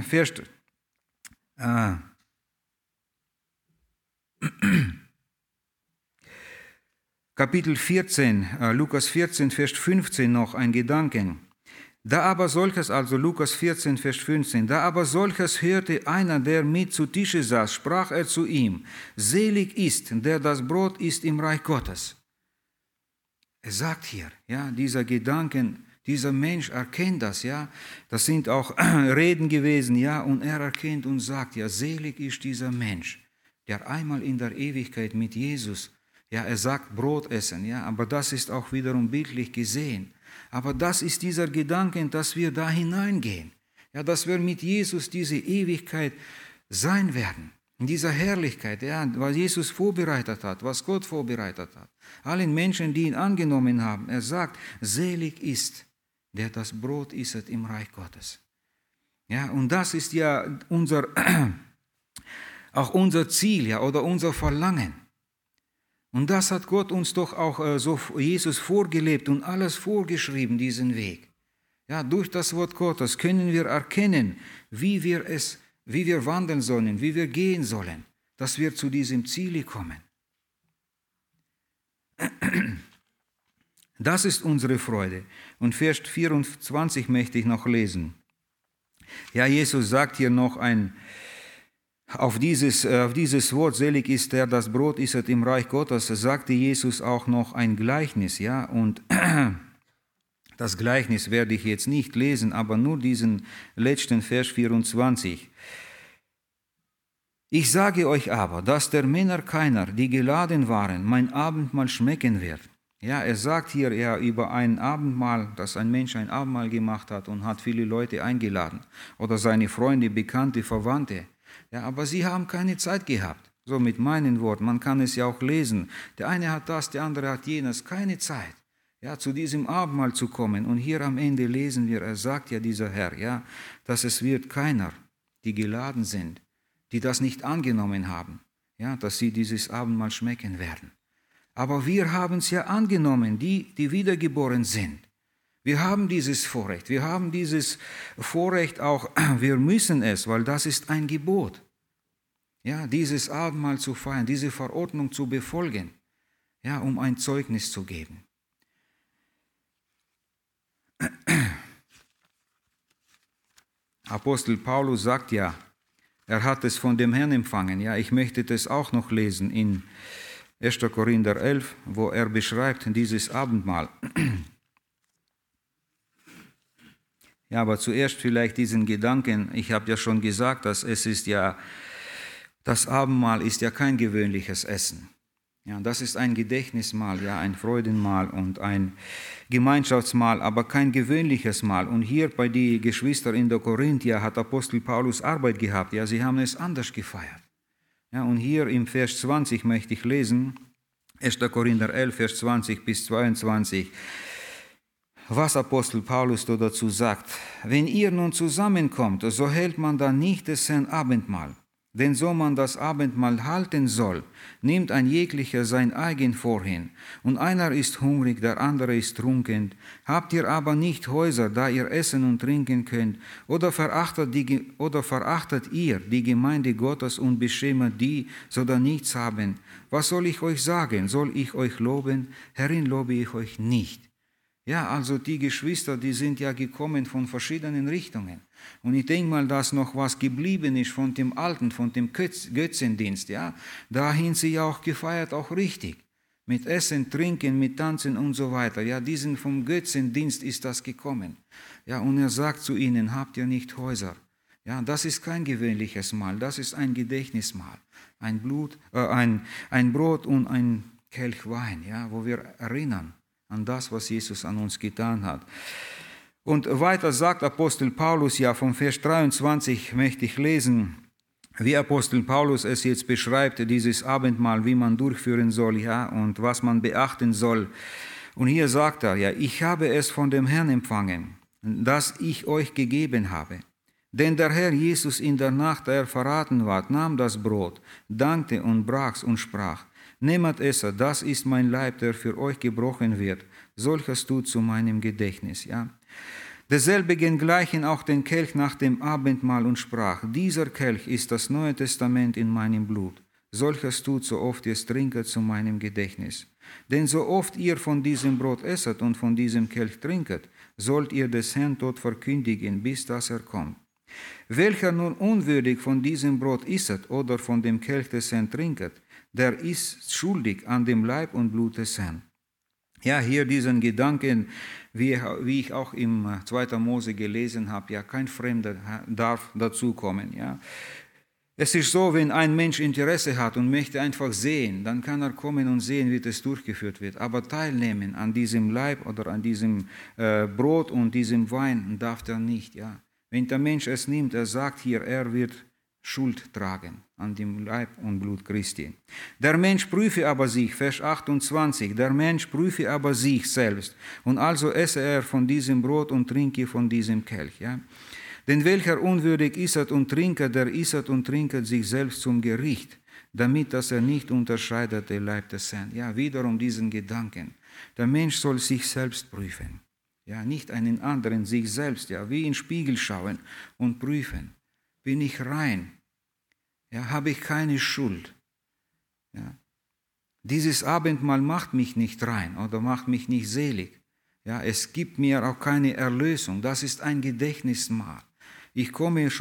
Kapitel 14, Lukas 14, Vers 15 noch ein Gedanken. Da aber solches, also Lukas 14, Vers 15, da aber solches hörte einer, der mit zu Tische saß, sprach er zu ihm, selig ist, der das Brot isst im Reich Gottes. Er sagt hier, ja, dieser Gedanken, dieser Mensch erkennt das, ja, das sind auch Reden gewesen, ja, und er erkennt und sagt, ja, selig ist dieser Mensch, der einmal in der Ewigkeit mit Jesus, ja, er sagt Brot essen, ja, aber das ist auch wiederum bildlich gesehen. Aber das ist dieser Gedanke, dass wir da hineingehen, ja, dass wir mit Jesus diese Ewigkeit sein werden. In dieser Herrlichkeit, ja, was Jesus vorbereitet hat, was Gott vorbereitet hat. Allen Menschen, die ihn angenommen haben. Er sagt, selig ist, der das Brot isset im Reich Gottes. Ja, und das ist ja auch unser Ziel, ja, oder unser Verlangen. Und das hat Gott uns doch auch so Jesus vorgelebt und alles vorgeschrieben, diesen Weg. Ja, durch das Wort Gottes können wir erkennen, wie wir wandeln sollen, wie wir gehen sollen, dass wir zu diesem Ziel kommen. Das ist unsere Freude. Und Vers 24 möchte ich noch lesen. Ja, Jesus sagt hier noch auf dieses Wort, selig ist der, das Brot isset im Reich Gottes, sagte Jesus auch noch ein Gleichnis, ja, und das Gleichnis werde ich jetzt nicht lesen, aber nur diesen letzten Vers 24. Ich sage euch aber, dass der Männer keiner, die geladen waren, mein Abendmahl schmecken wird. Ja, er sagt hier ja über ein Abendmahl, dass ein Mensch ein Abendmahl gemacht hat und hat viele Leute eingeladen oder seine Freunde, Bekannte, Verwandte. Ja, aber sie haben keine Zeit gehabt. So mit meinen Worten, man kann es ja auch lesen. Der eine hat das, der andere hat jenes, keine Zeit, ja, zu diesem Abendmahl zu kommen. Und hier am Ende lesen wir, er sagt ja dieser Herr, ja, dass es wird keiner, die geladen sind, die das nicht angenommen haben, ja, dass sie dieses Abendmahl schmecken werden. Aber wir haben es ja angenommen, die wiedergeboren sind. Wir haben dieses Vorrecht, auch, wir müssen es, weil das ist ein Gebot. Ja, dieses Abendmahl zu feiern, diese Verordnung zu befolgen, ja, um ein Zeugnis zu geben. Apostel Paulus sagt ja, er hat es von dem Herrn empfangen. Ja, ich möchte das auch noch lesen in 1. Korinther 11, wo er beschreibt dieses Abendmahl. Ja, aber zuerst vielleicht diesen Gedanken, ich habe ja schon gesagt, dass das Abendmahl ist ja kein gewöhnliches Essen. Ja, das ist ein Gedächtnismahl, ja, ein Freudenmahl und ein Gemeinschaftsmahl, aber kein gewöhnliches Mahl. Und hier bei den Geschwistern in der Korinth, ja, hat Apostel Paulus Arbeit gehabt, ja, sie haben es anders gefeiert. Ja, und hier im Vers 20 möchte ich lesen, 1. Korinther 11, Vers 20 bis 22, was Apostel Paulus dazu sagt. Wenn ihr nun zusammenkommt, so hält man dann nicht das Herrn Abendmahl. Denn so man das Abendmahl halten soll, nimmt ein jeglicher sein eigen Vorhin. Und einer ist hungrig, der andere ist trunken. Habt ihr aber nicht Häuser, da ihr essen und trinken könnt? Oder verachtet ihr die Gemeinde Gottes und beschämt die, so da nichts haben? Was soll ich euch sagen? Soll ich euch loben? Herin lobe ich euch nicht. Ja, also die Geschwister, die sind ja gekommen von verschiedenen Richtungen. Und ich denke mal, dass noch was geblieben ist von dem Alten, von dem Götzendienst. Ja, dahin sie ja auch gefeiert, auch richtig. Mit Essen, Trinken, mit Tanzen und so weiter. Ja, diesen vom Götzendienst ist das gekommen. Ja, und er sagt zu ihnen, habt ihr nicht Häuser? Ja, das ist kein gewöhnliches Mahl, das ist ein Gedächtnismahl. Ein Brot und ein Kelch Wein, ja, wo wir erinnern an das, was Jesus an uns getan hat. Und weiter sagt Apostel Paulus, ja, vom Vers 23 möchte ich lesen, wie Apostel Paulus es jetzt beschreibt, dieses Abendmahl, wie man durchführen soll, ja, und was man beachten soll. Und hier sagt er, ja, ich habe es von dem Herrn empfangen, das ich euch gegeben habe. Denn der Herr Jesus in der Nacht, da er verraten ward, nahm das Brot, dankte und brach's und sprach, nehmet es, das ist mein Leib, der für euch gebrochen wird. Solches tut zu meinem Gedächtnis. Ja. Derselbigen gleichen auch den Kelch nach dem Abendmahl und sprach, dieser Kelch ist das Neue Testament in meinem Blut. Solches tut, so oft ihr es trinket, zu meinem Gedächtnis. Denn so oft ihr von diesem Brot esset und von diesem Kelch trinket, sollt ihr des Herrn Tod verkündigen, bis dass er kommt. Welcher nun unwürdig von diesem Brot isset oder von dem Kelch des Herrn trinket, der ist schuldig an dem Leib und Blut des Herrn. Ja, hier diesen Gedanken, wie ich auch im 2. Mose gelesen habe, ja, kein Fremder darf dazukommen. Ja. Es ist so, wenn ein Mensch Interesse hat und möchte einfach sehen, dann kann er kommen und sehen, wie das durchgeführt wird. Aber teilnehmen an diesem Leib oder an diesem Brot und diesem Wein darf er nicht. Ja. Wenn der Mensch es nimmt, er sagt hier, er wird Schuld tragen an dem Leib und Blut Christi. Der Mensch prüfe aber sich, Vers 28, der Mensch prüfe aber sich selbst, und also esse er von diesem Brot und trinke von diesem Kelch. Ja? Denn welcher unwürdig isset und trinket, der isset und trinket sich selbst zum Gericht, damit dass er nicht unterscheidet den Leib des Herrn. Ja, wiederum diesen Gedanken. Der Mensch soll sich selbst prüfen. Ja, nicht einen anderen, sich selbst, ja, wie in den Spiegel schauen und prüfen. Bin ich rein? Ja, habe ich keine Schuld? Ja. Dieses Abendmahl macht mich nicht rein oder macht mich nicht selig. Ja, es gibt mir auch keine Erlösung. Das ist ein Gedächtnismahl. Ich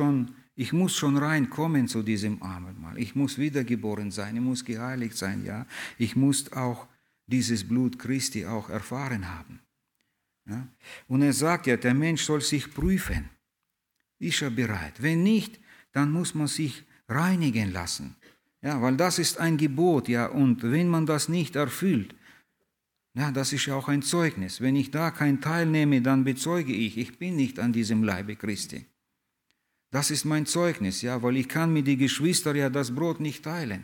muss schon reinkommen zu diesem Abendmahl. Ich muss wiedergeboren sein, ich muss geheiligt sein. Ja, ich muss auch dieses Blut Christi auch erfahren haben. Ja. Und er sagt ja, der Mensch soll sich prüfen. Ist er bereit? Wenn nicht, dann muss man sich reinigen lassen. Ja, weil das ist ein Gebot, ja, und wenn man das nicht erfüllt, ja, das ist ja auch ein Zeugnis. Wenn ich da kein teilnehme, dann bezeuge ich bin nicht an diesem Leibe Christi. Das ist mein Zeugnis, ja, weil ich kann mit den Geschwistern ja das Brot nicht teilen.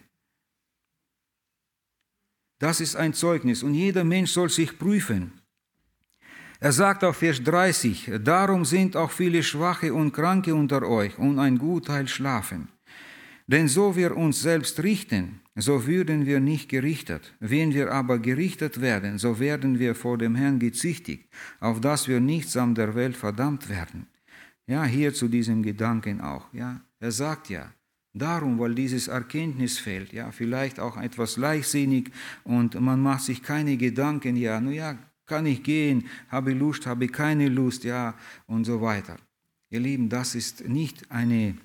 Das ist ein Zeugnis und jeder Mensch soll sich prüfen. Er sagt auf Vers 30, darum sind auch viele Schwache und Kranke unter euch und ein Gutteil schlafen. Denn so wir uns selbst richten, so würden wir nicht gerichtet. Wenn wir aber gerichtet werden, so werden wir vor dem Herrn gezüchtigt, auf dass wir nicht samt der Welt verdammt werden. Ja, hier zu diesem Gedanken auch. Ja, er sagt ja, darum, weil dieses Erkenntnis fehlt, ja, vielleicht auch etwas leichtsinnig und man macht sich keine Gedanken, ja, nun ja, kann ich gehen, habe ich Lust, habe ich keine Lust, ja, und so weiter. Ihr Lieben, das ist nicht eine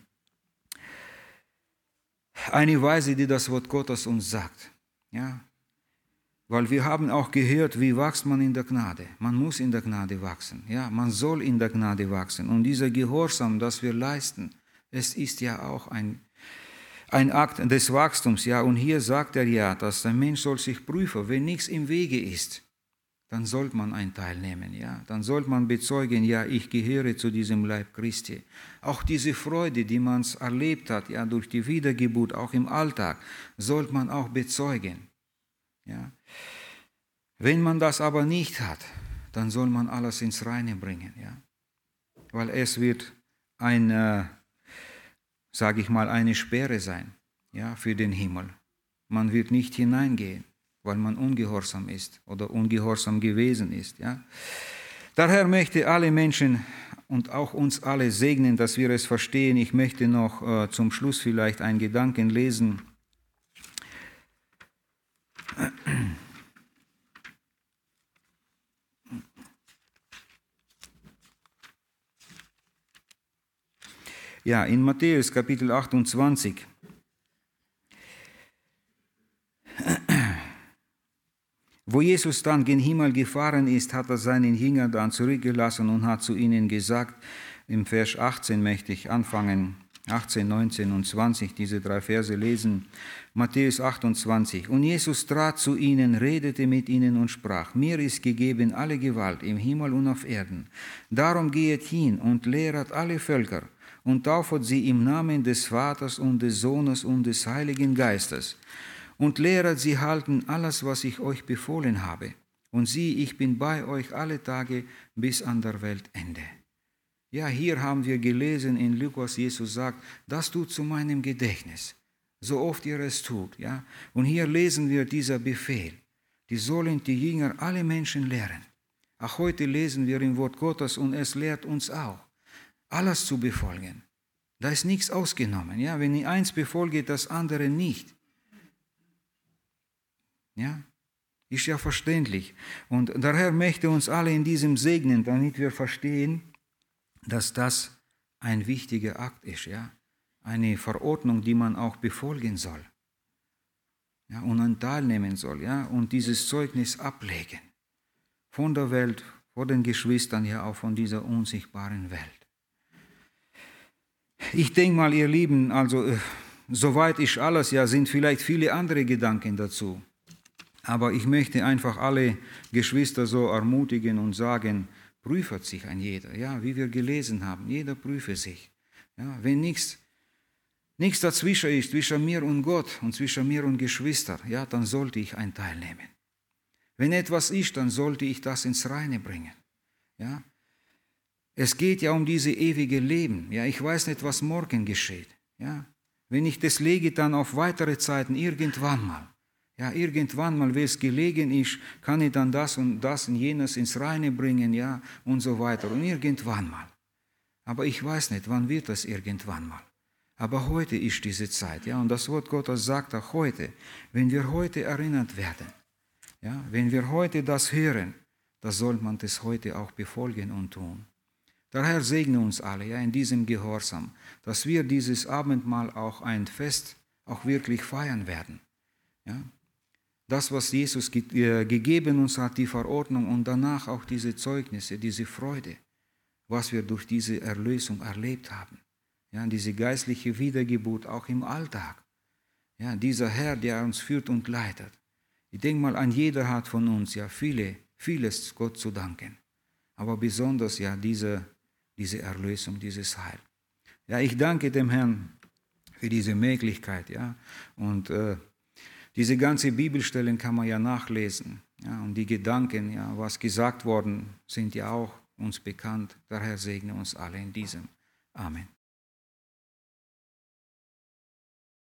Weise, die das Wort Gottes uns sagt. Ja? Weil wir haben auch gehört, wie wächst man in der Gnade. Man muss in der Gnade wachsen. Ja? Man soll in der Gnade wachsen. Und dieser Gehorsam, das wir leisten, es ist ja auch ein Akt des Wachstums. Ja? Und hier sagt er ja, dass der Mensch soll sich prüfen, wenn nichts im Wege ist. Dann sollte man einen Teil nehmen, ja. Dann sollte man bezeugen, ja, ich gehöre zu diesem Leib Christi. Auch diese Freude, die man erlebt hat, ja, durch die Wiedergeburt, auch im Alltag, sollte man auch bezeugen, ja. Wenn man das aber nicht hat, dann soll man alles ins Reine bringen, ja. Weil es wird sage ich mal, eine Sperre sein, ja, für den Himmel. Man wird nicht hineingehen, weil man ungehorsam ist oder ungehorsam gewesen ist. Ja. Der Herr möchte alle Menschen und auch uns alle segnen, dass wir es verstehen. Ich möchte noch zum Schluss vielleicht einen Gedanken lesen. Ja, in Matthäus Kapitel 28. Wo Jesus dann gen Himmel gefahren ist, hat er seinen Jünger dann zurückgelassen und hat zu ihnen gesagt, im Vers 18 möchte ich anfangen, 18, 19 und 20, diese 3 Verse lesen, Matthäus 28. Und Jesus trat zu ihnen, redete mit ihnen und sprach, mir ist gegeben alle Gewalt im Himmel und auf Erden. Darum gehet hin und lehret alle Völker und taufet sie im Namen des Vaters und des Sohnes und des Heiligen Geistes. Und lehret sie halten alles, was ich euch befohlen habe. Und sieh, ich bin bei euch alle Tage bis an der Weltende. Ja, hier haben wir gelesen in Lukas, Jesus sagt, das tut zu meinem Gedächtnis, so oft ihr es tut. Ja? Und hier lesen wir dieser Befehl. Die sollen die Jünger alle Menschen lehren. Auch heute lesen wir im Wort Gottes und es lehrt uns auch, alles zu befolgen. Da ist nichts ausgenommen. Ja? Wenn ich eins befolge, das andere nicht. Ja, ist ja verständlich. Und der Herr möchte uns alle in diesem segnen, damit wir verstehen, dass das ein wichtiger Akt ist, ja, eine Verordnung, die man auch befolgen soll, ja, und an teilnehmen soll, ja, und dieses Zeugnis ablegen von der Welt, von den Geschwistern, ja, auch von dieser unsichtbaren Welt. Ich denke mal, ihr Lieben, also soweit ist alles, ja, sind vielleicht viele andere Gedanken dazu. Aber ich möchte einfach alle Geschwister so ermutigen und sagen, prüft sich ein jeder, ja, wie wir gelesen haben, jeder prüfe sich. Ja, wenn nichts dazwischen ist, zwischen mir und Gott und zwischen mir und Geschwistern, ja, dann sollte ich einen Teil nehmen. Wenn etwas ist, dann sollte ich das ins Reine bringen. Ja. Es geht ja um dieses ewige Leben. Ja, ich weiß nicht, was morgen geschieht. Ja. Wenn ich das lege, dann auf weitere Zeiten irgendwann mal. Ja, irgendwann mal, wenn es gelegen ist, kann ich dann das und das und jenes ins Reine bringen, ja, und so weiter. Und irgendwann mal. Aber ich weiß nicht, wann wird das irgendwann mal. Aber heute ist diese Zeit, ja, und das Wort Gottes sagt auch heute, wenn wir heute erinnert werden, ja, wenn wir heute das hören, dann soll man das heute auch befolgen und tun. Der Herr segne uns alle, ja, in diesem Gehorsam, dass wir dieses Abendmahl auch ein Fest auch wirklich feiern werden, ja. Das, was Jesus gegeben uns hat, die Verordnung und danach auch diese Zeugnisse, diese Freude, was wir durch diese Erlösung erlebt haben. Ja, diese geistliche Wiedergeburt auch im Alltag. Ja, dieser Herr, der uns führt und leitet. Ich denke mal, an jeder hat von uns ja vieles Gott zu danken. Aber besonders ja diese Erlösung, dieses Heil. Ja, ich danke dem Herrn für diese Möglichkeit, ja, und diese ganze Bibelstellen kann man ja nachlesen. Ja, und die Gedanken, ja, was gesagt worden, sind ja auch uns bekannt. Der Herr segne uns alle in diesem. Amen.